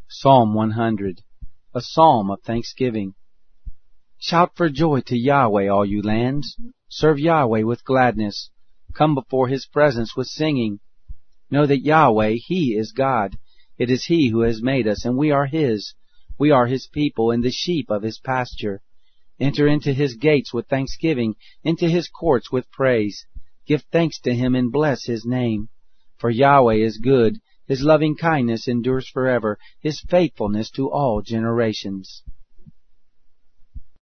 Psalm 100, a psalm of thanksgiving. Shout for joy to Yahweh, all you lands. Serve Yahweh with gladness. Come before His presence with singing. Know that Yahweh, He is God. It is He who has made us, and we are His. We are His people and the sheep of His pasture. Enter into His gates with thanksgiving, into His courts with praise. Give thanks to Him and bless His name. For Yahweh is good. His loving kindness endures forever, His faithfulness to all generations.